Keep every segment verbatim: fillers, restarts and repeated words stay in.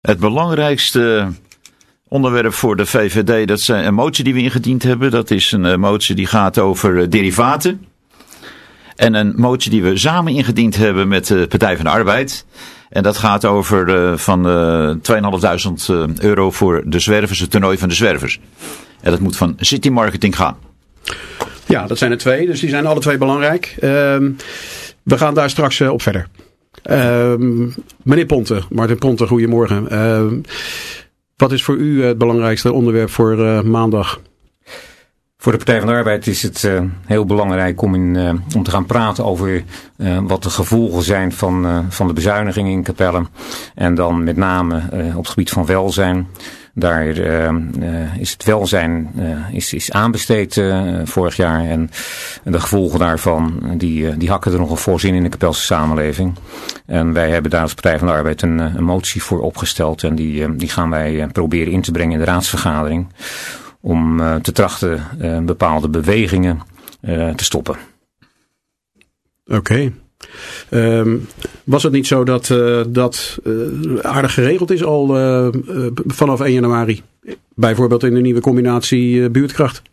Het belangrijkste onderwerp voor de V V D, dat is een motie die we ingediend hebben. Dat is een motie die gaat over derivaten. En een motie die we samen ingediend hebben met de Partij van de Arbeid. En dat gaat over uh, van uh, tweeduizend vijfhonderd euro voor de zwervers, het toernooi van de zwervers. En dat moet van City Marketing gaan. Ja, dat zijn er twee, dus die zijn alle twee belangrijk. Uh, we gaan daar straks uh, op verder. Uh, meneer Ponte, Martin Ponte, goedemorgen. Uh, wat is voor u het belangrijkste onderwerp voor uh, maandag? Voor de Partij van de Arbeid is het uh, heel belangrijk om, in, uh, om te gaan praten over uh, wat de gevolgen zijn van, uh, van de bezuinigingen in Capelle. En dan met name uh, op het gebied van welzijn. Daar uh, uh, is het welzijn uh, is, is aanbesteed uh, vorig jaar. En de gevolgen daarvan die, uh, die hakken er nogal fors in in de Capelse samenleving. En wij hebben daar als Partij van de Arbeid een, een motie voor opgesteld. En die, uh, die gaan wij uh, proberen in te brengen in de raadsvergadering. Om uh, te trachten uh, bepaalde bewegingen uh, te stoppen. Oké. Okay. Um, was het niet zo dat uh, dat uh, aardig geregeld is al uh, uh, vanaf één januari? Bijvoorbeeld in de nieuwe combinatie uh, buurtkracht?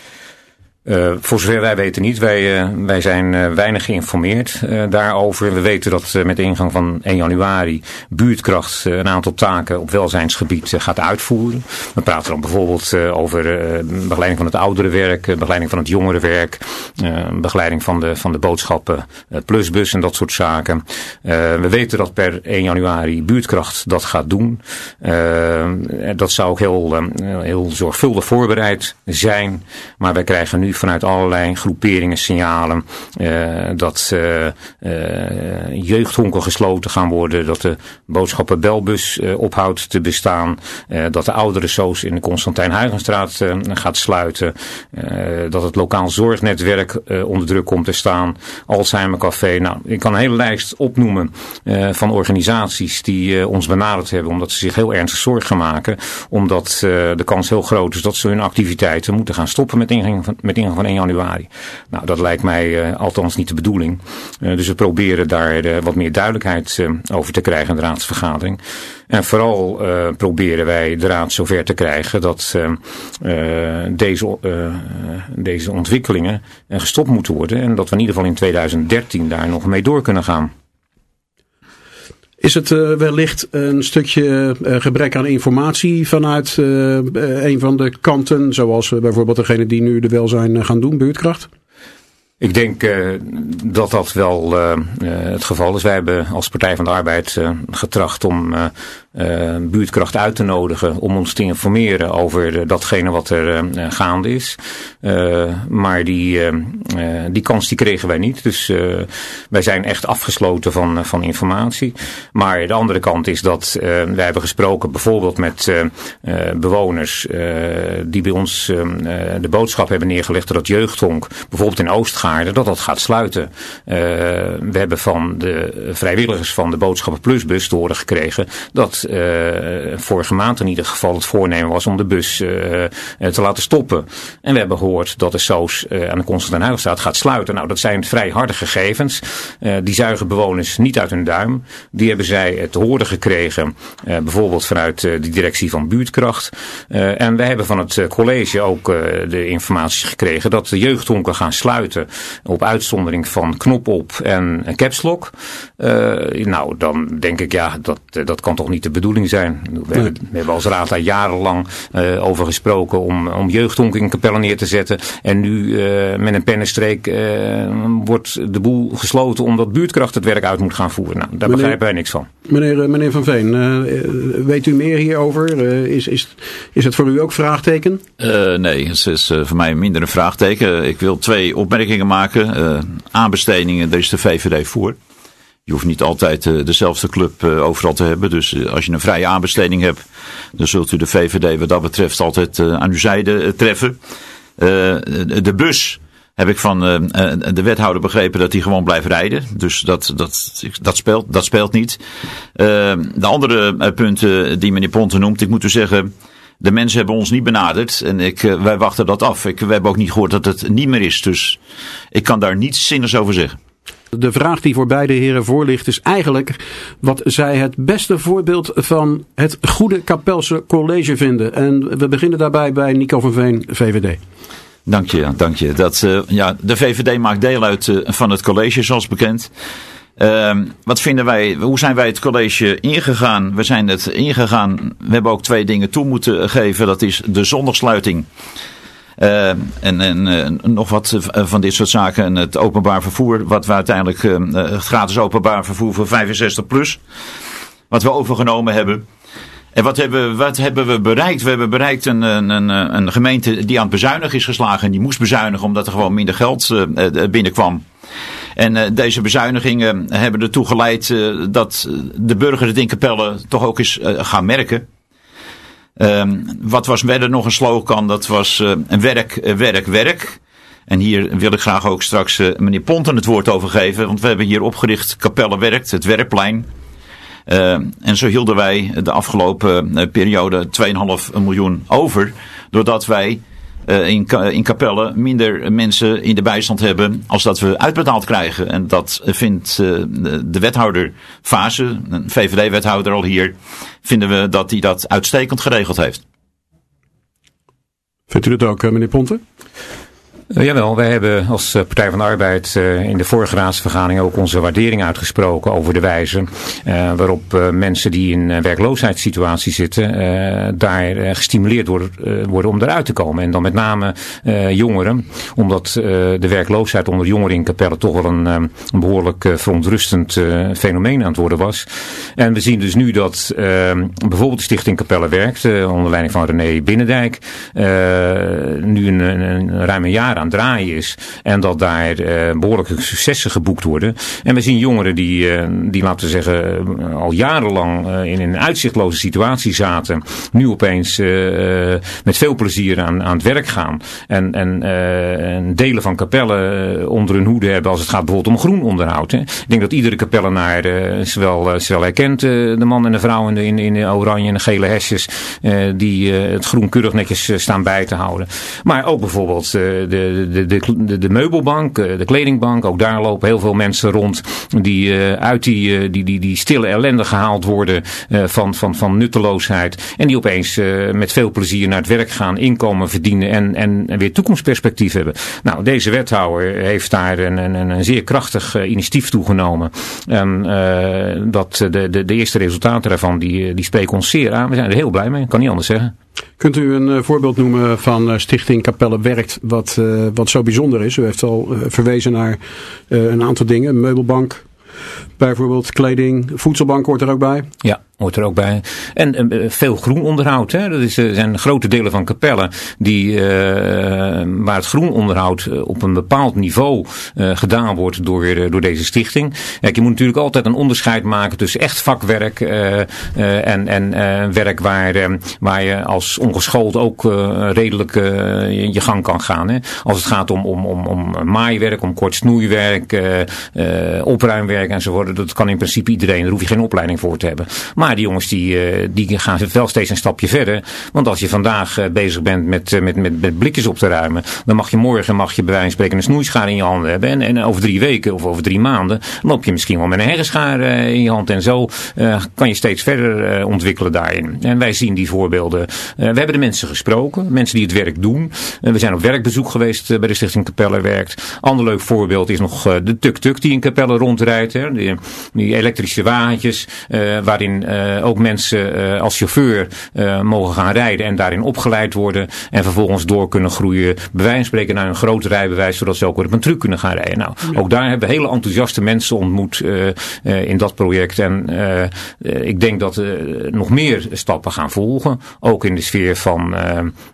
Uh, voor zover wij weten niet. Wij, uh, wij zijn uh, weinig geïnformeerd uh, daarover. We weten dat uh, met de ingang van één januari buurtkracht uh, een aantal taken op welzijnsgebied uh, gaat uitvoeren. We praten dan bijvoorbeeld uh, over uh, begeleiding van het ouderenwerk, uh, begeleiding van het jongerenwerk, uh, begeleiding van de, van de boodschappen, uh, plusbus en dat soort zaken. Uh, we weten dat per één januari buurtkracht dat gaat doen. Uh, dat zou ook heel, uh, heel zorgvuldig voorbereid zijn. Maar wij krijgen nu vanuit allerlei groeperingen signalen uh, dat uh, uh, jeugdhonken gesloten gaan worden, dat de boodschappenbelbus uh, ophoudt te bestaan, uh, dat de ouderensoos in de Constantijn Huygenstraat uh, gaat sluiten, uh, dat het lokaal zorgnetwerk uh, onder druk komt te staan, Alzheimercafé. Nou, ik kan een hele lijst opnoemen uh, van organisaties die uh, ons benaderd hebben, omdat ze zich heel ernstig zorgen maken, omdat uh, de kans heel groot is dat ze hun activiteiten moeten gaan stoppen met ingang van, met ingang van één januari. Nou, dat lijkt mij uh, althans niet de bedoeling. Uh, dus we proberen daar uh, wat meer duidelijkheid uh, over te krijgen in de raadsvergadering. En vooral uh, proberen wij de raad zover te krijgen dat uh, uh, deze, uh, deze ontwikkelingen uh, gestopt moeten worden. En dat we in ieder geval in tweeduizend dertien daar nog mee door kunnen gaan. Is het uh, wellicht een stukje uh, gebrek aan informatie vanuit uh, uh, een van de kanten, zoals uh, bijvoorbeeld degene die nu de welzijn uh, gaan doen, buurtkracht? Ik denk uh, dat dat wel uh, uh, het geval is. Wij hebben als Partij van de Arbeid uh, getracht om uh, uh, buurtkracht uit te nodigen om ons te informeren over uh, datgene wat er uh, gaande is. Uh, maar die, uh, uh, die kans die kregen wij niet. Dus uh, wij zijn echt afgesloten van, uh, van informatie. Maar de andere kant is dat uh, wij hebben gesproken bijvoorbeeld met uh, uh, bewoners uh, die bij ons uh, de boodschap hebben neergelegd dat het jeugdhonk bijvoorbeeld in Oostgaarden dat dat gaat sluiten. Uh, we hebben van de vrijwilligers van de Boodschappen Plusbus te horen gekregen dat uh, vorige maand in ieder geval het voornemen was om de bus uh, te laten stoppen. En we hebben gehoord dat de soos uh, aan de Constantijn Huygenstraat gaat sluiten. Nou, dat zijn vrij harde gegevens. Uh, die zuigen bewoners niet uit hun duim. Die hebben zij te horen gekregen, uh, bijvoorbeeld vanuit uh, de directie van Buurtkracht. Uh, en wij hebben van het college ook uh, de informatie gekregen dat de jeugdhonken gaan sluiten op uitzondering van knop op en caps lock. Uh, nou, dan denk ik, ja, dat, dat kan toch niet de bedoeling zijn. We, nee. hebben, we hebben als raad daar jarenlang uh, over gesproken om, om jeugdhonken in Capelle neer te zetten. En nu uh, met een pennenstreek uh, wordt de boel gesloten omdat Buurtkracht het werk uit moet gaan voeren. Nou, daar meneer, begrijpen wij niks van. Meneer, meneer Van Veen, uh, weet u meer hierover? Uh, is, is, is het voor u ook vraagteken? Uh, nee, het is uh, voor mij minder een vraagteken. Ik wil twee opmerkingen maken. Uh, aanbestedingen, daar is de V V D voor. Je hoeft niet altijd uh, dezelfde club uh, overal te hebben. Dus uh, als je een vrije aanbesteding hebt, dan zult u de V V D wat dat betreft altijd uh, aan uw zijde uh, treffen. Uh, de bus heb ik van uh, de wethouder begrepen dat hij gewoon blijft rijden. Dus dat, dat, dat, speelt, dat speelt niet. Uh, de andere uh, punten die meneer Ponte noemt, ik moet u zeggen, de mensen hebben ons niet benaderd en ik, uh, wij wachten dat af. Ik, we hebben ook niet gehoord dat het niet meer is. Dus ik kan daar niets zinnigs over zeggen. De vraag die voor beide heren voor ligt is eigenlijk wat zij het beste voorbeeld van het goede Kapelse college vinden. En we beginnen daarbij bij Nico van Veen, V V D. Dank je, dank je. Dat, uh, ja, de V V D maakt deel uit uh, van het college, zoals bekend. Uh, wat vinden wij, hoe zijn wij het college ingegaan? We zijn het ingegaan, we hebben ook twee dingen toe moeten geven. Dat is de zondagsluiting. Uh, en en uh, nog wat van dit soort zaken. En het openbaar vervoer, wat we uiteindelijk, uh, het gratis openbaar vervoer voor vijfenzestig plus. Wat we overgenomen hebben. En wat hebben, wat hebben we bereikt? We hebben bereikt een, een, een gemeente die aan het bezuinigen is geslagen. En die moest bezuinigen omdat er gewoon minder geld uh, binnenkwam. En uh, deze bezuinigingen hebben ertoe geleid uh, dat de burger het in Capelle toch ook eens uh, gaan merken. Um, wat was verder nog een slogan? Dat was uh, werk, werk, werk. En hier wil ik graag ook straks uh, meneer Ponten het woord over geven. Want we hebben hier opgericht Capelle Werkt, het werkplein. Uh, en zo hielden wij de afgelopen uh, periode twee komma vijf miljoen over. Doordat wij uh, in, in Capelle minder mensen in de bijstand hebben als dat we uitbetaald krijgen. En dat vindt uh, de wethouder Fase, een V V D-wethouder al hier, vinden we dat hij dat uitstekend geregeld heeft. Vindt u dat ook, meneer Ponten? Uh, jawel, wij hebben als uh, Partij van de Arbeid uh, in de vorige raadsvergadering ook onze waardering uitgesproken over de wijze uh, waarop uh, mensen die in uh, werkloosheidssituatie zitten uh, daar uh, gestimuleerd worden, uh, worden om eruit te komen. En dan met name uh, jongeren, omdat uh, de werkloosheid onder jongeren in Capelle toch wel een, um, een behoorlijk uh, verontrustend uh, fenomeen aan het worden was. En we zien dus nu dat uh, bijvoorbeeld de Stichting Capelle Werkt, uh, onder leiding van René Binnendijk, uh, nu een, een, een ruim een jaar aan het draaien is. En dat daar uh, behoorlijke successen geboekt worden. En we zien jongeren die, uh, die laten we zeggen, uh, al jarenlang uh, in een uitzichtloze situatie zaten. Nu opeens uh, met veel plezier aan, aan het werk gaan. En, en, uh, en delen van Capelle uh, onder hun hoede hebben als het gaat bijvoorbeeld om groen onderhoud. Hè. Ik denk dat iedere Capellenaar uh, zowel, uh, zowel herkent uh, de man en de vrouw in de, in, in de oranje en de gele hesjes uh, die uh, het groen keurig netjes uh, staan bij te houden. Maar ook bijvoorbeeld uh, de De, de, de, de meubelbank, de kledingbank, ook daar lopen heel veel mensen rond die uh, uit die, uh, die, die, die stille ellende gehaald worden uh, van, van, van nutteloosheid. En die opeens uh, met veel plezier naar het werk gaan, inkomen verdienen en, en, en weer toekomstperspectief hebben. Nou, deze wethouder heeft daar een, een, een zeer krachtig uh, initiatief toegenomen. En uh, dat, de, de, de eerste resultaten daarvan, die, die spreken ons zeer aan. We zijn er heel blij mee, ik kan niet anders zeggen. Kunt u een uh, voorbeeld noemen van uh, Stichting Capelle Werkt wat, uh, wat zo bijzonder is? U heeft al uh, verwezen naar uh, een aantal dingen. Meubelbank, bijvoorbeeld kleding, voedselbank hoort er ook bij. Ja, hoort er ook bij. En uh, veel groenonderhoud. Hè? Dat is, uh, zijn grote delen van Capelle die, uh, waar het groenonderhoud uh, op een bepaald niveau uh, gedaan wordt door, uh, door deze stichting. Kijk, je moet natuurlijk altijd een onderscheid maken tussen echt vakwerk uh, uh, en, en uh, werk waar, uh, waar je als ongeschoold ook uh, redelijk uh, je, je gang kan gaan. Hè? Als het gaat om, om, om, om maaiwerk, om kort snoeiwerk, uh, uh, opruimwerk enzovoort. Dat kan in principe iedereen. Daar hoef je geen opleiding voor te hebben. Maar die jongens die, die gaan wel steeds een stapje verder. Want als je vandaag bezig bent met, met, met, met blikjes op te ruimen, dan mag je morgen mag je bij wijze van spreken een snoeischaar in je handen hebben. En, en over drie weken of over drie maanden loop je misschien wel met een herrenschaar in je hand. En zo uh, kan je steeds verder uh, ontwikkelen daarin. En wij zien die voorbeelden. Uh, we hebben de mensen gesproken. Mensen die het werk doen. Uh, we zijn op werkbezoek geweest uh, bij de Stichting Capelle Werkt. Ander leuk voorbeeld is nog uh, de tuk-tuk die in Capelle rondrijdt. Hè. Die, die elektrische wagentjes uh, waarin uh, ook mensen uh, als chauffeur uh, mogen gaan rijden en daarin opgeleid worden en vervolgens door kunnen groeien, bij wijze van spreken naar een groot rijbewijs, zodat ze ook weer op een truck kunnen gaan rijden. Nou, ja. Ook daar hebben we hele enthousiaste mensen ontmoet uh, uh, in dat project en uh, uh, ik denk dat er uh, nog meer stappen gaan volgen, ook in de sfeer van uh,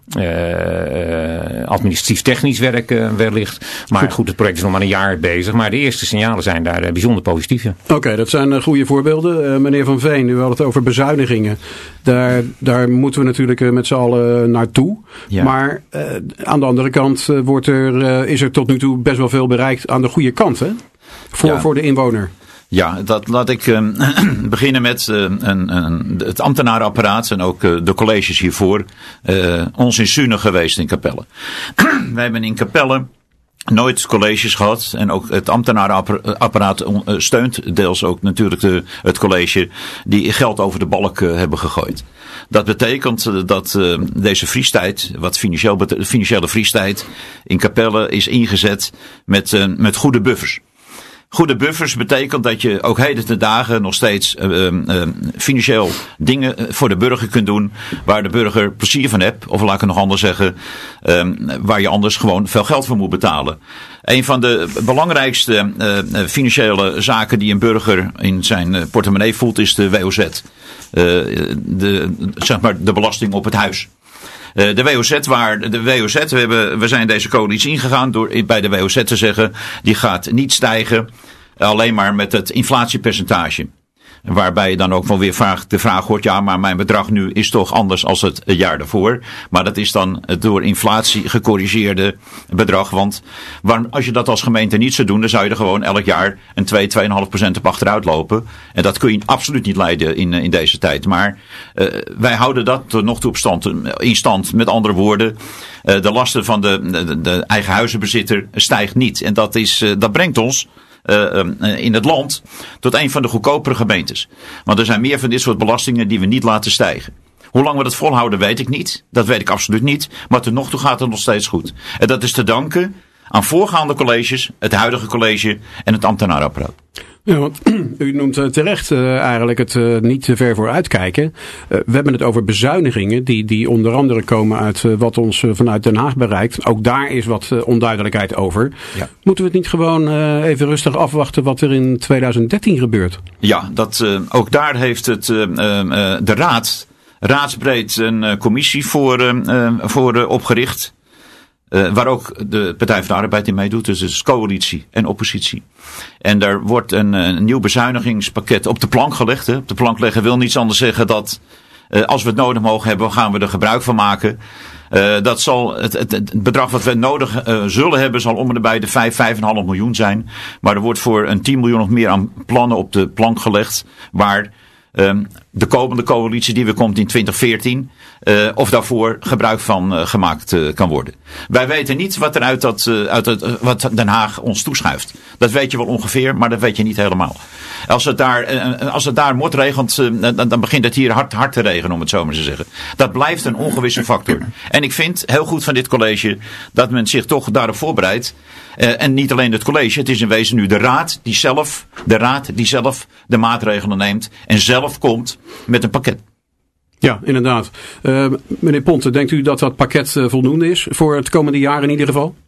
uh, administratief technisch werk uh, wellicht. Maar goed. goed, het project is nog maar een jaar bezig, maar de eerste signalen zijn daar uh, bijzonder positief. Ja. Oké, okay, dat zijn uh, goede voorbeelden. Uh, meneer Van Veen, u had het over bezuinigingen. Daar, daar moeten we natuurlijk uh, met z'n allen naartoe. Ja. Maar uh, aan de andere kant uh, wordt er, uh, is er tot nu toe best wel veel bereikt aan de goede kant, hè? Voor, ja. voor de inwoner. Ja, dat laat ik uh, beginnen met uh, een, een, het ambtenarenapparaat en ook uh, de colleges hiervoor. Uh, ons in Sune geweest in Capelle. Wij hebben in Capelle nooit colleges gehad. En ook het ambtenarenapparaat steunt deels ook natuurlijk de, het college die geld over de balk uh, hebben gegooid. Dat betekent dat uh, deze vriestijd, wat financieel bet- financiële vriestijd in Capelle is ingezet met, uh, met goede buffers. Goede buffers betekent dat je ook heden ten dagen nog steeds uh, uh, financieel dingen voor de burger kunt doen waar de burger plezier van hebt. Of laat ik het nog anders zeggen, uh, waar je anders gewoon veel geld voor moet betalen. Een van de belangrijkste uh, financiële zaken die een burger in zijn portemonnee voelt is de W O Z. Uh, de, zeg maar de belasting op het huis. Uh, de W O Z, waar de W O Z, we, hebben, we zijn deze coalitie ingegaan door bij de W O Z te zeggen, die gaat niet stijgen, alleen maar met het inflatiepercentage. Waarbij je dan ook wel weer vraag, de vraag hoort, ja, maar mijn bedrag nu is toch anders als het jaar daarvoor. Maar dat is dan het door inflatie gecorrigeerde bedrag. Want als je dat als gemeente niet zou doen, dan zou je er gewoon elk jaar een twee, twee komma vijf procent op achteruit lopen. En dat kun je absoluut niet leiden in, in deze tijd. Maar uh, wij houden dat tot nog toe op stand, in stand. Met andere woorden, uh, de lasten van de, de, de eigen huizenbezitter stijgt niet. En dat, is, uh, dat brengt ons Uh, uh, in het land tot een van de goedkopere gemeentes. Want er zijn meer van dit soort belastingen die we niet laten stijgen. Hoe lang we dat volhouden weet ik niet. Dat weet ik absoluut niet. Maar tot nog toe gaat het nog steeds goed. En dat is te danken aan voorgaande colleges, het huidige college en het ambtenarenapparaat. Ja, want u noemt uh, terecht uh, eigenlijk het uh, niet te ver vooruitkijken. Uh, we hebben het over bezuinigingen die, die onder andere komen uit uh, wat ons uh, vanuit Den Haag bereikt. Ook daar is wat uh, onduidelijkheid over. Ja. Moeten we het niet gewoon uh, even rustig afwachten wat er in twintig dertien gebeurt? Ja, dat, uh, ook daar heeft het, uh, uh, de raad raadsbreed een uh, commissie voor, uh, uh, voor uh, opgericht. Uh, waar ook de Partij van de Arbeid in meedoet. Dus het is coalitie en oppositie. En daar wordt een, een nieuw bezuinigingspakket op de plank gelegd. Hè. Op de plank leggen wil niets anders zeggen dat uh, als we het nodig mogen hebben, gaan we er gebruik van maken. Uh, dat zal het, het, het bedrag wat we nodig uh, zullen hebben, zal om en bij de vijf, vijf komma vijf miljoen zijn. Maar er wordt voor een tien miljoen of meer aan plannen op de plank gelegd. Waar Um, de komende coalitie die weer komt in twintig veertien, uh, of daarvoor gebruik van uh, gemaakt uh, kan worden. Wij weten niet wat er uit dat, uh, uit het, uh, wat Den Haag ons toeschuift. Dat weet je wel ongeveer, maar dat weet je niet helemaal. Als het daar, uh, als het daar motregent, uh, dan, dan begint het hier hard, hard te regenen, om het zo maar te zeggen. Dat blijft een ongewisse factor. En ik vind heel goed van dit college dat men zich toch daarop voorbereidt. Uh, en niet alleen het college, het is in wezen nu de raad die zelf, de raad die zelf de maatregelen neemt en zelf komt met een pakket. Ja, inderdaad. Uh, meneer Ponte, denkt u dat dat pakket uh, voldoende is voor het komende jaar in ieder geval?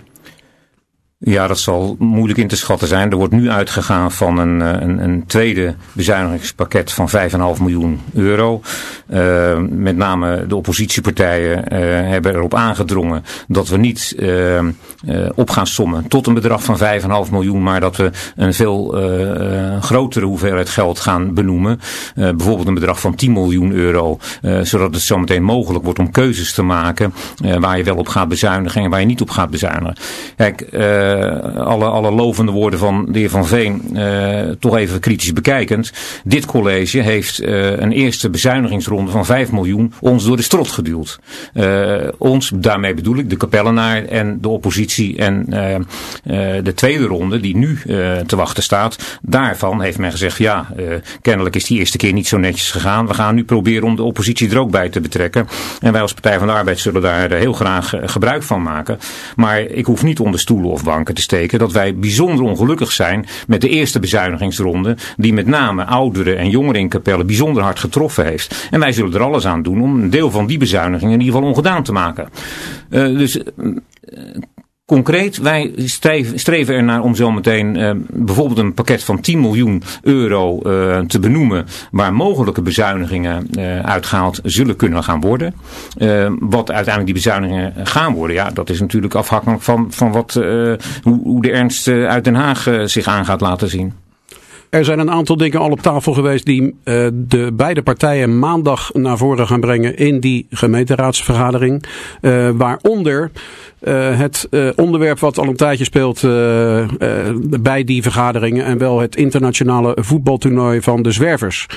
Ja, dat zal moeilijk in te schatten zijn. Er wordt nu uitgegaan van een, een, een tweede bezuinigingspakket van vijf komma vijf miljoen euro. Uh, met name de oppositiepartijen uh, hebben erop aangedrongen dat we niet uh, uh, op gaan sommen tot een bedrag van vijf komma vijf miljoen, maar dat we een veel uh, grotere hoeveelheid geld gaan benoemen. Uh, bijvoorbeeld een bedrag van tien miljoen euro, uh, zodat het zometeen mogelijk wordt om keuzes te maken uh, waar je wel op gaat bezuinigen en waar je niet op gaat bezuinigen. Kijk, uh, Uh, alle, alle lovende woorden van de heer Van Veen uh, toch even kritisch bekijkend. Dit college heeft uh, een eerste bezuinigingsronde van vijf miljoen ons door de strot geduwd. Uh, ons, daarmee bedoel ik de Capellenaar en de oppositie en uh, uh, de tweede ronde die nu uh, te wachten staat. Daarvan heeft men gezegd, ja, uh, kennelijk is die eerste keer niet zo netjes gegaan. We gaan nu proberen om de oppositie er ook bij te betrekken. En wij als Partij van de Arbeid zullen daar heel graag uh, gebruik van maken. Maar ik hoef niet onder stoelen of banken te steken dat wij bijzonder ongelukkig zijn met de eerste bezuinigingsronde die met name ouderen en jongeren in Capelle bijzonder hard getroffen heeft. En wij zullen er alles aan doen om een deel van die bezuinigingen in ieder geval ongedaan te maken. Uh, dus... Uh, Concreet, wij streven, streven ernaar om zometeen uh, bijvoorbeeld een pakket van tien miljoen euro uh, te benoemen waar mogelijke bezuinigingen uh, uitgehaald zullen kunnen gaan worden. Uh, wat uiteindelijk die bezuinigingen gaan worden, ja, dat is natuurlijk afhankelijk van, van wat, uh, hoe, hoe de ernst uh, uit Den Haag uh, zich aan gaat laten zien. Er zijn een aantal dingen al op tafel geweest die uh, de beide partijen maandag naar voren gaan brengen in die gemeenteraadsvergadering. Uh, waaronder uh, het uh, onderwerp wat al een tijdje speelt uh, uh, bij die vergaderingen en wel het internationale voetbaltoernooi van de Zwervers.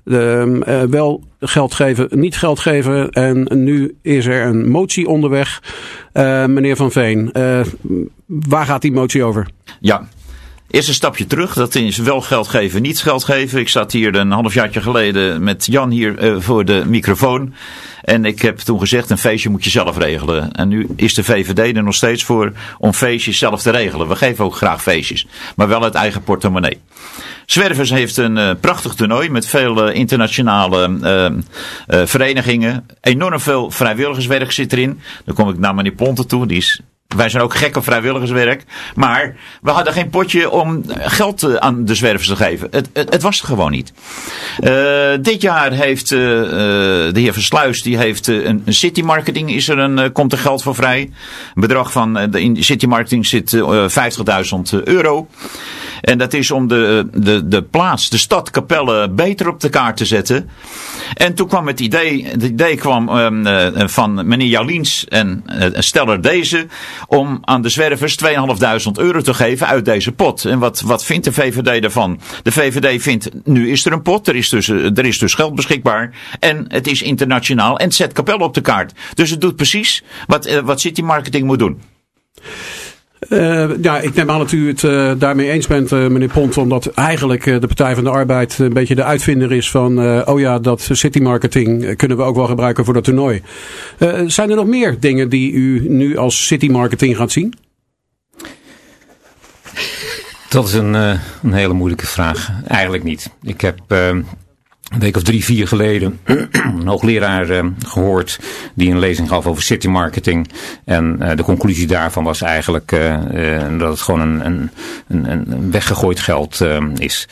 Uh, uh, wel geld geven, niet geld geven. En nu is er een motie onderweg. Uh, meneer Van Veen, uh, waar gaat die motie over? Ja. Eerst een stapje terug, dat is wel geld geven, niet geld geven. Ik zat hier een halfjaartje geleden met Jan hier uh, voor de microfoon. En ik heb toen gezegd, een feestje moet je zelf regelen. En nu is de V V D er nog steeds voor om feestjes zelf te regelen. We geven ook graag feestjes, maar wel uit eigen portemonnee. Zwervers heeft een uh, prachtig toernooi met veel uh, internationale uh, uh, verenigingen. Enorm veel vrijwilligerswerk zit erin. Dan kom ik naar meneer Ponte toe, die is... Wij zijn ook gek op vrijwilligerswerk. Maar we hadden geen potje om geld aan de zwervers te geven. Het, het, het was er gewoon niet. Uh, dit jaar heeft uh, de heer Versluis, die heeft uh, een city marketing, is er een, uh, komt er geld voor vrij. Een bedrag van, uh, de, in city marketing zit uh, vijftigduizend euro. En dat is om de, de, de plaats, de stad Capelle beter op de kaart te zetten. En toen kwam het idee, het idee kwam um, uh, van meneer Jaliens en uh, Steller deze, om aan de zwervers tweeduizend euro te geven uit deze pot. En wat, wat vindt de V V D daarvan? De V V D vindt, nu is er een pot, er is dus, er is dus geld beschikbaar. En het is internationaal en het zet Capelle op de kaart. Dus het doet precies wat, uh, wat City Marketing moet doen. Uh, ja, ik neem aan dat u het uh, daarmee eens bent, uh, meneer Pont, omdat eigenlijk uh, de Partij van de Arbeid een beetje de uitvinder is van, uh, oh ja, dat city marketing kunnen we ook wel gebruiken voor dat toernooi. Uh, zijn er nog meer dingen die u nu als city marketing gaat zien? Dat is een, uh, een hele moeilijke vraag. Eigenlijk niet. Ik heb... Uh... Een week of drie, vier geleden een hoogleraar uh, gehoord die een lezing gaf over city marketing. En uh, de conclusie daarvan was eigenlijk uh, uh, dat het gewoon een, een, een, een weggegooid geld uh, is.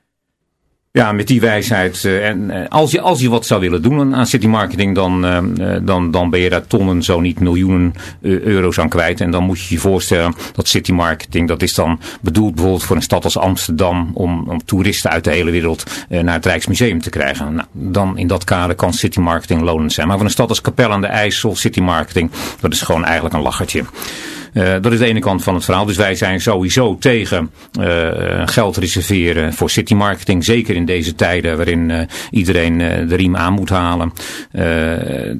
Ja, met die wijsheid. Uh, en uh, als je, als je wat zou willen doen aan city marketing, dan, uh, dan, dan ben je daar tonnen, zo niet miljoenen uh, euro's aan kwijt. En dan moet je je voorstellen dat city marketing, dat is dan bedoeld bijvoorbeeld voor een stad als Amsterdam, om, om toeristen uit de hele wereld uh, naar het Rijksmuseum te krijgen. Nou, dan in dat kader kan city marketing lonend zijn. Maar voor een stad als Capelle aan de IJssel, city marketing, dat is gewoon eigenlijk een lachertje. Uh, dat is de ene kant van het verhaal. Dus wij zijn sowieso tegen uh, geld reserveren voor city marketing. Zeker in deze tijden waarin uh, iedereen uh, de riem aan moet halen. Uh,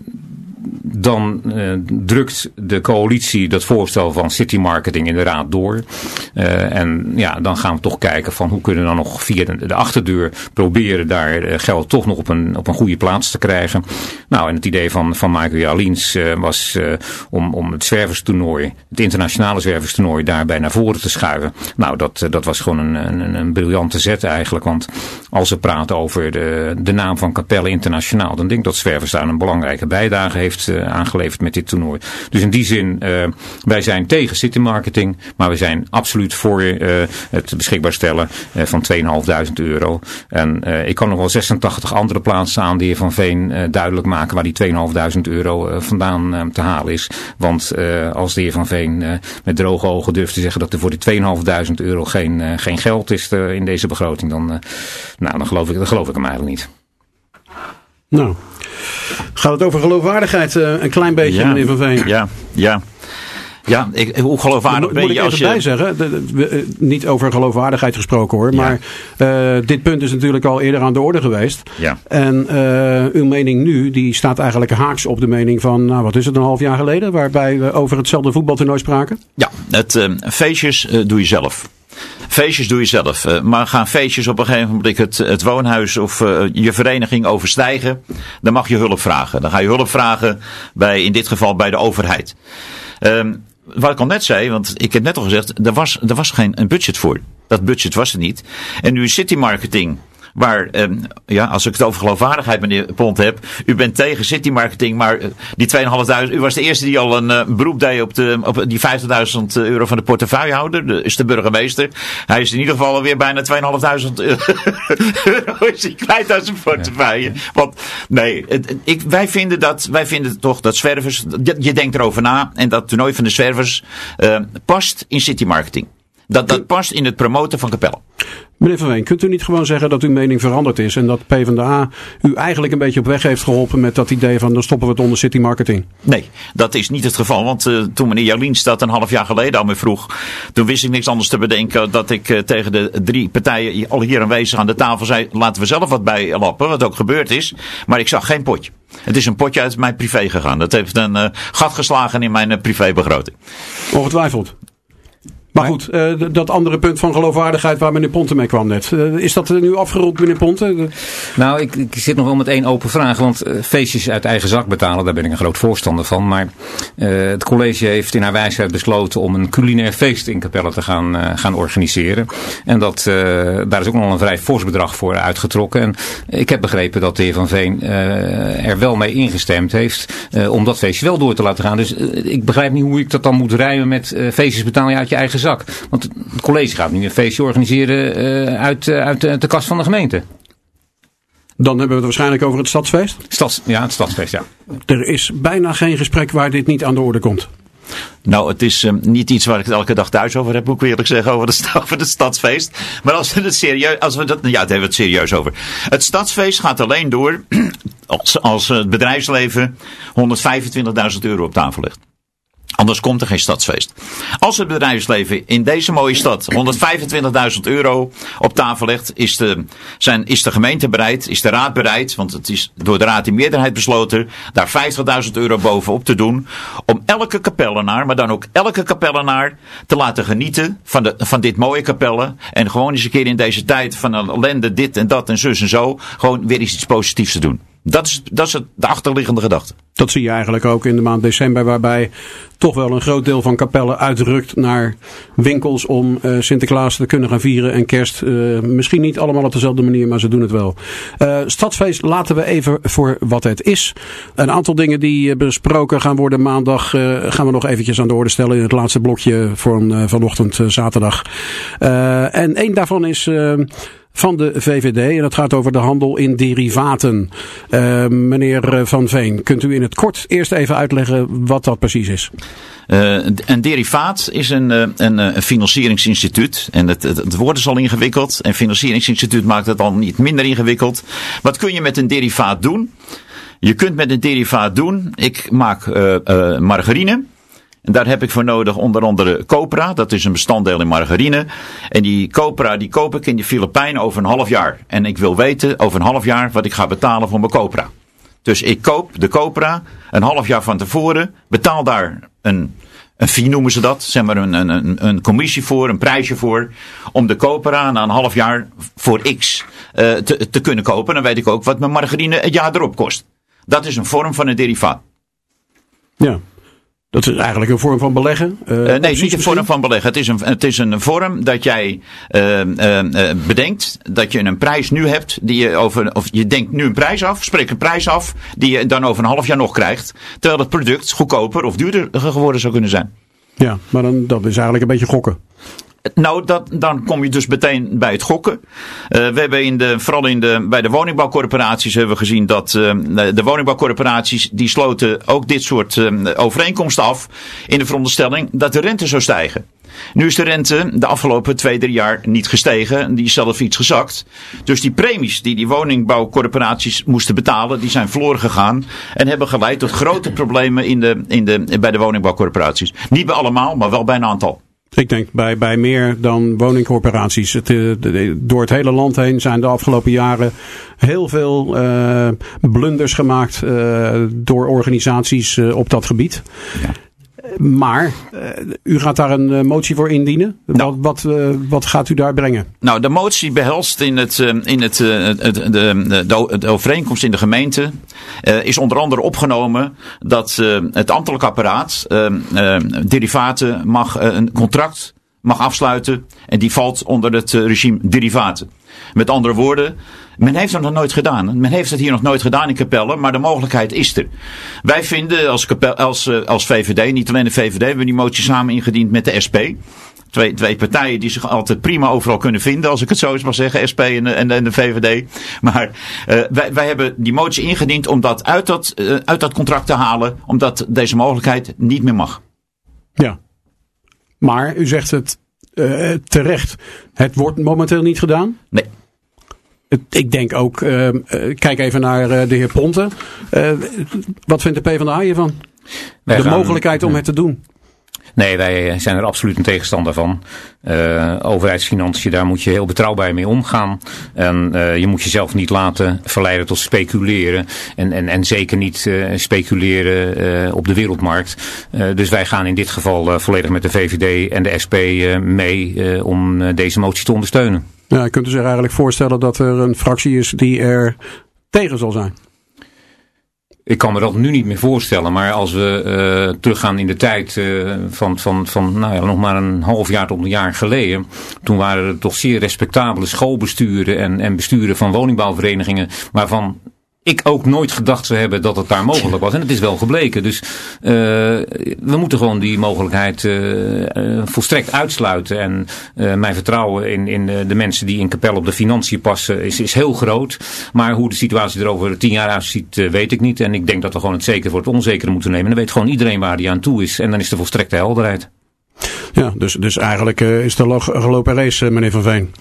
Dan uh, drukt de coalitie dat voorstel van city marketing in de raad door. Uh, en ja, dan gaan we toch kijken van hoe kunnen we dan nog via de, de achterdeur proberen daar uh, geld toch nog op een, op een goede plaats te krijgen. Nou, en het idee van, van Michael Jaliens uh, was uh, om, om het zwerverstoernooi, het internationale zwerverstoernooi daarbij naar voren te schuiven. Nou, dat, uh, dat was gewoon een, een, een briljante zet eigenlijk. Want als we praten over de, de naam van Capelle Internationaal, dan denk ik dat zwervers daar een belangrijke bijdrage heeft Uh, aangeleverd met dit toernooi. Dus in die zin, uh, wij zijn tegen city marketing, maar we zijn absoluut voor uh, het beschikbaar stellen uh, van tweeduizend euro. En uh, ik kan nog wel zesentachtig andere plaatsen aan de heer Van Veen uh, duidelijk maken waar die tweeduizend euro uh, vandaan uh, te halen is. Want uh, als de heer Van Veen uh, met droge ogen durft te zeggen dat er voor die tweeduizend euro geen, uh, geen geld is uh, in deze begroting, dan, uh, nou, dan, geloof ik, dan geloof ik hem eigenlijk niet. Nou, gaat het over geloofwaardigheid uh, een klein beetje, ja, meneer Van Veen? Ja, ja. Ja, ik, hoe geloofwaardig ben je? Moet ik als even je... bij zeggen, de, de, de, niet over geloofwaardigheid gesproken hoor, Ja. maar uh, dit punt is natuurlijk al eerder aan de orde geweest. Ja. En uh, uw mening nu, die staat eigenlijk haaks op de mening van, nou wat is het, een half jaar geleden, waarbij we over hetzelfde voetbaltoernooi spraken? Ja, het uh, feestjes uh, doe je zelf. Feestjes doe je zelf. Uh, maar gaan feestjes op een gegeven moment het, het woonhuis of uh, je vereniging overstijgen, dan mag je hulp vragen. Dan ga je hulp vragen bij, in dit geval bij de overheid. Um, wat ik al net zei, want ik heb net al gezegd, er was, er was geen een budget voor. Dat budget was er niet. En nu is city marketing, waar, um, ja, als ik het over geloofwaardigheid, meneer Pont, heb. U bent tegen city marketing, maar uh, die tweeduizend, u was de eerste die al een uh, beroep deed op, de, op die vijftigduizend euro van de portefeuillehouder. De, is de burgemeester. Hij is in ieder geval alweer bijna tweeduizend euro is hij kwijt uit zijn portefeuille. Ja. Want nee, het, ik, wij, vinden dat, wij vinden toch dat zwervers, je, je denkt erover na en dat toernooi van de zwervers uh, past in city marketing. Dat, dat past in het promoten van Capelle. Meneer Van Veen, kunt u niet gewoon zeggen dat uw mening veranderd is en dat PvdA u eigenlijk een beetje op weg heeft geholpen met dat idee van dan stoppen we het onder city marketing? Nee, dat is niet het geval. Want uh, toen meneer Jaliens dat een half jaar geleden al me vroeg, toen wist ik niks anders te bedenken dat ik uh, tegen de drie partijen al hier aanwezig aan de tafel zei, laten we zelf wat bij lappen, wat ook gebeurd is. Maar ik zag geen potje. Het is een potje uit mijn privé gegaan. Dat heeft een uh, gat geslagen in mijn uh, privébegroting. Ongetwijfeld. Maar goed, uh, dat andere punt van geloofwaardigheid waar meneer Ponte mee kwam net. Uh, is dat nu afgerond, meneer Ponte? Nou, ik, ik zit nog wel met één open vraag. Want uh, feestjes uit eigen zak betalen, daar ben ik een groot voorstander van. Maar uh, het college heeft in haar wijsheid besloten om een culinair feest in Capelle te gaan, uh, gaan organiseren. En dat, uh, daar is ook nog een vrij fors bedrag voor uitgetrokken. En ik heb begrepen dat de heer Van Veen uh, er wel mee ingestemd heeft uh, om dat feestje wel door te laten gaan. Dus uh, ik begrijp niet hoe ik dat dan moet rijmen met uh, feestjes betaal je uit je eigen zak. Want het college gaat nu een feestje organiseren uh, uit, uh, uit de, de kas van de gemeente. Dan hebben we het waarschijnlijk over het stadsfeest? Stads, ja, het stadsfeest, ja. Er is bijna geen gesprek waar dit niet aan de orde komt. Nou, het is um, niet iets waar ik het elke dag thuis over heb, moet ik eerlijk zeggen, over, de, over het stadsfeest. Maar als we het serieus, als we dat, ja, daar hebben we het serieus over. Het stadsfeest gaat alleen door als, als het bedrijfsleven honderdvijfentwintigduizend euro op tafel legt. Anders komt er geen stadsfeest. Als het bedrijfsleven in deze mooie stad honderdvijfentwintigduizend euro op tafel legt, is de, zijn, is de gemeente bereid, is de raad bereid, want het is door de raad in meerderheid besloten, daar vijftigduizend euro bovenop te doen, om elke kapellenaar, maar dan ook elke kapellenaar, te laten genieten van, de, van dit mooie Capelle. En gewoon eens een keer in deze tijd van ellende, dit en dat en zus en zo, gewoon weer eens iets positiefs te doen. Dat is, dat is het, de achterliggende gedachte. Dat zie je eigenlijk ook in de maand december, waarbij toch wel een groot deel van Capelle uitrukt naar winkels om uh, Sinterklaas te kunnen gaan vieren en kerst. Uh, misschien niet allemaal op dezelfde manier, maar ze doen het wel. Uh, Stadsfeest laten we even voor wat het is. Een aantal dingen die besproken gaan worden maandag uh, gaan we nog eventjes aan de orde stellen in het laatste blokje van uh, vanochtend uh, zaterdag. Uh, en één daarvan is Uh, van de V V D. En dat gaat over de handel in derivaten. Uh, meneer Van Veen, kunt u in het kort eerst even uitleggen wat dat precies is? Uh, een derivaat is een, een, een financieringsinstituut. En het, het, het woord is al ingewikkeld. En financieringsinstituut maakt het al niet minder ingewikkeld. Wat kun je met een derivaat doen? Je kunt met een derivaat doen. Ik maak uh, uh, margarine. En daar heb ik voor nodig onder andere copra. Dat is een bestanddeel in margarine. En die copra die koop ik in de Filipijnen over een half jaar. En ik wil weten over een half jaar wat ik ga betalen voor mijn copra. Dus ik koop de copra een half jaar van tevoren. Betaal daar een, een fee noemen ze dat. Zeg maar een, een, een commissie voor, een prijsje voor. Om de copra na een half jaar voor X uh, te, te kunnen kopen. Dan weet ik ook wat mijn margarine het jaar erop kost. Dat is een vorm van een derivaat. Ja. Dat is eigenlijk een vorm van beleggen? Uh, uh, nee, niet een vorm van beleggen. Het is een, het is een vorm dat jij uh, uh, uh, bedenkt dat je een prijs nu hebt. Die je over, of je denkt nu een prijs af, spreek een prijs af. Die je dan over een half jaar nog krijgt. Terwijl het product goedkoper of duurder geworden zou kunnen zijn. Ja, maar dan, dat is eigenlijk een beetje gokken. Nou, dat, dan kom je dus meteen bij het gokken. Uh, we hebben in de, vooral in de, bij de woningbouwcorporaties hebben we gezien dat uh, de woningbouwcorporaties die sloten ook dit soort uh, overeenkomsten af in de veronderstelling dat de rente zou stijgen. Nu is de rente de afgelopen twee, drie jaar niet gestegen. Die is zelf iets gezakt. Dus die premies die die woningbouwcorporaties moesten betalen, die zijn verloren gegaan. En hebben geleid tot grote problemen in de, in de, bij de woningbouwcorporaties. Niet bij allemaal, maar wel bij een aantal. Ik denk bij, bij meer dan woningcorporaties. Het, de, de, door het hele land heen zijn de afgelopen jaren heel veel uh, blunders gemaakt uh, door organisaties uh, op dat gebied. Ja. Maar uh, u gaat daar een uh, motie voor indienen. Nou, wat, wat, uh, wat gaat u daar brengen? Nou, de motie behelst in, het, uh, in het, uh, het, de, de, de, de overeenkomst in de gemeente. Uh, is onder andere opgenomen dat uh, het ambtelijk apparaat uh, uh, derivaten mag uh, een contract mag afsluiten. En die valt onder het uh, regime derivaten. Met andere woorden, men heeft het nog nooit gedaan. Men heeft het hier nog nooit gedaan in Capelle, maar de mogelijkheid is er. Wij vinden als, Capelle, als, als V V D, niet alleen de V V D, we hebben die motie samen ingediend met de S P. Twee, twee partijen die zich altijd prima overal kunnen vinden, als ik het zo eens mag zeggen, S P en, en, en de V V D. Maar uh, wij, wij hebben die motie ingediend om dat uit dat, uh, uit dat contract te halen, omdat deze mogelijkheid niet meer mag. Ja, maar u zegt het uh, terecht. Het wordt momenteel niet gedaan? Nee. Het, ik denk ook, uh, uh, kijk even naar uh, de heer Ponte. Uh, wat vindt de PvdA hiervan? Wij de gaan, mogelijkheid om uh, het te doen. Nee, wij zijn er absoluut een tegenstander van. Uh, overheidsfinanciën, daar moet je heel betrouwbaar mee omgaan. En uh, je moet jezelf niet laten verleiden tot speculeren. En, en, en zeker niet uh, speculeren uh, op de wereldmarkt. Uh, dus wij gaan in dit geval uh, volledig met de V V D en de S P uh, mee uh, om uh, deze motie te ondersteunen. Ja, je kunt u zich eigenlijk voorstellen dat er een fractie is die er tegen zal zijn. Ik kan me dat nu niet meer voorstellen, maar als we uh, teruggaan in de tijd uh, van, van, van nou ja, nog maar een half jaar tot een jaar geleden. Toen waren er toch zeer respectabele schoolbesturen en, en besturen van woningbouwverenigingen waarvan ik ook nooit gedacht zou hebben dat het daar mogelijk was. En het is wel gebleken. Dus uh, we moeten gewoon die mogelijkheid uh, uh, volstrekt uitsluiten. En uh, mijn vertrouwen in, in de mensen die in Capelle op de financiën passen is, is heel groot. Maar hoe de situatie er over tien jaar uitziet, uh, weet ik niet. En ik denk dat we gewoon het zeker voor het onzekere moeten nemen. En dan weet gewoon iedereen waar die aan toe is. En dan is de volstrekte helderheid. Ja, dus, dus eigenlijk uh, is de gelopen race, uh, meneer Van Veen.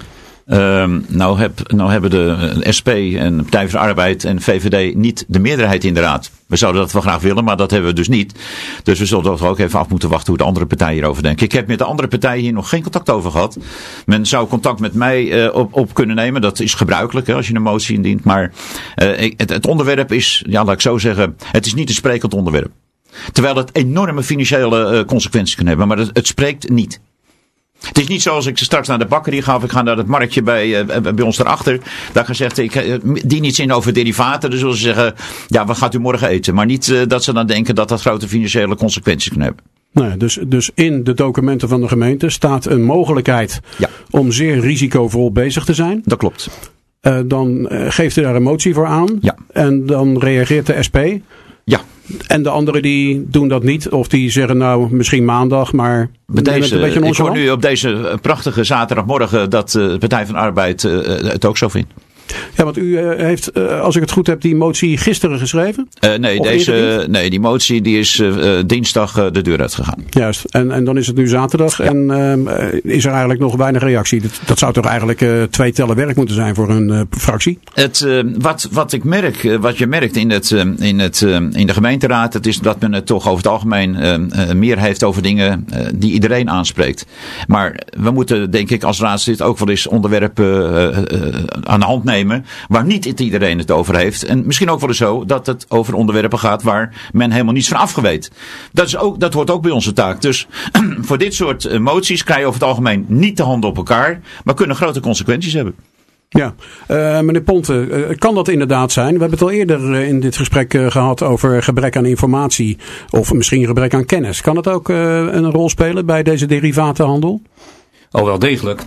Um, nou, heb, nou hebben de S P en de Partij voor de Arbeid en V V D niet de meerderheid in de raad. We zouden dat wel graag willen, maar dat hebben we dus niet. Dus we zullen toch ook even af moeten wachten hoe de andere partijen hierover denken. Ik heb met de andere partijen hier nog geen contact over gehad. Men zou contact met mij uh, op, op kunnen nemen. Dat is gebruikelijk hè, als je een motie indient. Maar uh, het, het onderwerp is, ja, laat ik zo zeggen, het is niet een sprekend onderwerp. Terwijl het enorme financiële uh, consequenties kan hebben, maar het, het spreekt niet. Het is niet zoals ik straks naar de bakkerie ga of ik ga naar het marktje bij, uh, bij ons daarachter. Daar gezegd, ik uh, dien iets in over derivaten. Dan zullen ze zeggen, ja, wat gaat u morgen eten? Maar niet uh, dat ze dan denken dat dat grote financiële consequenties kan hebben. Nee, dus, dus in de documenten van de gemeente staat een mogelijkheid ja. om zeer risicovol bezig te zijn. Dat klopt. Uh, dan uh, geeft u daar een motie voor aan. Ja. En dan reageert de S P. Ja. En de anderen die doen dat niet. Of die zeggen nou misschien maandag, maar deze, het een beetje ik hoor nu op deze prachtige zaterdagmorgen dat de Partij van de Arbeid uh, het ook zo vindt. Ja, want u uh, heeft, uh, als ik het goed heb, die motie gisteren geschreven? Uh, nee, deze, nee, die motie die is uh, dinsdag uh, de deur uitgegaan. Juist, en, en dan is het nu zaterdag ja. en uh, is er eigenlijk nog weinig reactie. Dat, dat zou toch eigenlijk uh, twee tellen werk moeten zijn voor een uh, fractie? Het, uh, wat, wat ik merk, uh, wat je merkt in, het, uh, in, het, uh, in de gemeenteraad, het is dat men het toch over het algemeen uh, uh, meer heeft over dingen uh, die iedereen aanspreekt. Maar we moeten, denk ik, als raadslid ook wel eens onderwerpen uh, uh, aan de hand nemen waar niet iedereen het over heeft. En misschien ook wel eens zo dat het over onderwerpen gaat waar men helemaal niets van afgeweet. Dat, is ook, dat hoort ook bij onze taak. Dus voor dit soort uh, moties krijg je over het algemeen niet de handen op elkaar, maar kunnen grote consequenties hebben. Ja, uh, meneer Ponte, uh, kan dat inderdaad zijn? We hebben het al eerder uh, in dit gesprek uh, gehad over gebrek aan informatie of misschien gebrek aan kennis. Kan het ook uh, een rol spelen bij deze derivatenhandel? Oh, wel degelijk.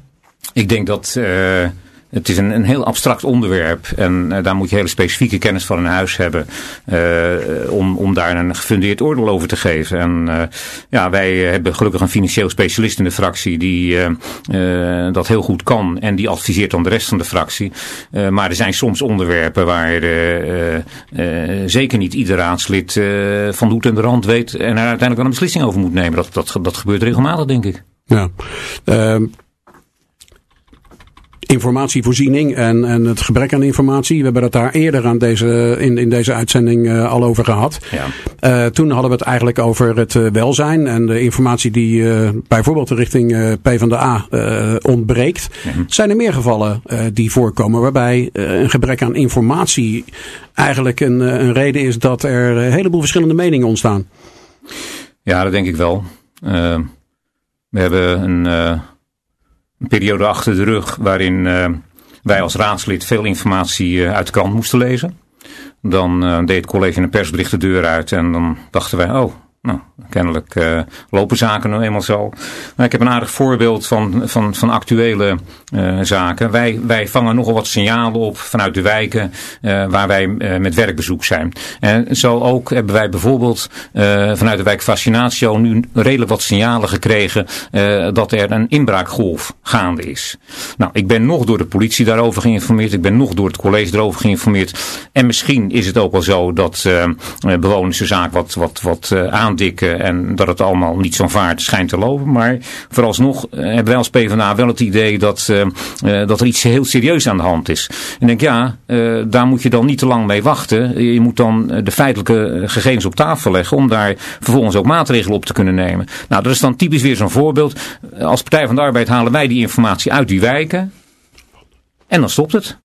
Ik denk dat uh, het is een, een heel abstract onderwerp en uh, daar moet je hele specifieke kennis van in huis hebben uh, om, om daar een gefundeerd oordeel over te geven. En uh, ja, wij hebben gelukkig een financieel specialist in de fractie die uh, uh, dat heel goed kan en die adviseert dan de rest van de fractie. Uh, maar er zijn soms onderwerpen waar uh, uh, uh, zeker niet ieder raadslid uh, van de hoed en de rand weet en er uiteindelijk dan een beslissing over moet nemen. Dat, dat, dat gebeurt regelmatig, denk ik. Ja, uh... informatievoorziening en, en het gebrek aan informatie. We hebben het daar eerder aan deze, in, in deze uitzending uh, al over gehad. Ja. Uh, toen hadden we het eigenlijk over het uh, welzijn en de informatie die uh, bijvoorbeeld richting uh, PvdA uh, ontbreekt. Ja. Zijn er meer gevallen uh, die voorkomen waarbij uh, een gebrek aan informatie eigenlijk een, uh, een reden is dat er een heleboel verschillende meningen ontstaan? Ja, dat denk ik wel. Uh, we hebben een... Uh... Een periode achter de rug waarin uh, wij als raadslid veel informatie uh, uit de krant moesten lezen. Dan uh, deed het college een persbericht de deur uit en dan dachten wij, oh, nou, kennelijk uh, lopen zaken nou eenmaal zo. Maar ik heb een aardig voorbeeld van, van, van actuele uh, zaken. Wij, wij vangen nogal wat signalen op vanuit de wijken uh, waar wij uh, met werkbezoek zijn. En zo ook hebben wij bijvoorbeeld uh, vanuit de wijk Fascinatio nu redelijk wat signalen gekregen uh, dat er een inbraakgolf gaande is. Nou, ik ben nog door de politie daarover geïnformeerd. Ik ben nog door het college daarover geïnformeerd. En misschien is het ook wel zo dat uh, bewoners de zaak wat, wat, wat uh, aan aandikken en dat het allemaal niet zo'n vaart schijnt te lopen. Maar vooralsnog hebben wij als PvdA wel het idee dat, uh, uh, dat er iets heel serieus aan de hand is. En ik denk ja, uh, daar moet je dan niet te lang mee wachten. Je moet dan de feitelijke gegevens op tafel leggen om daar vervolgens ook maatregelen op te kunnen nemen. Nou, dat is dan typisch weer zo'n voorbeeld. Als Partij van de Arbeid halen wij die informatie uit die wijken en dan stopt het.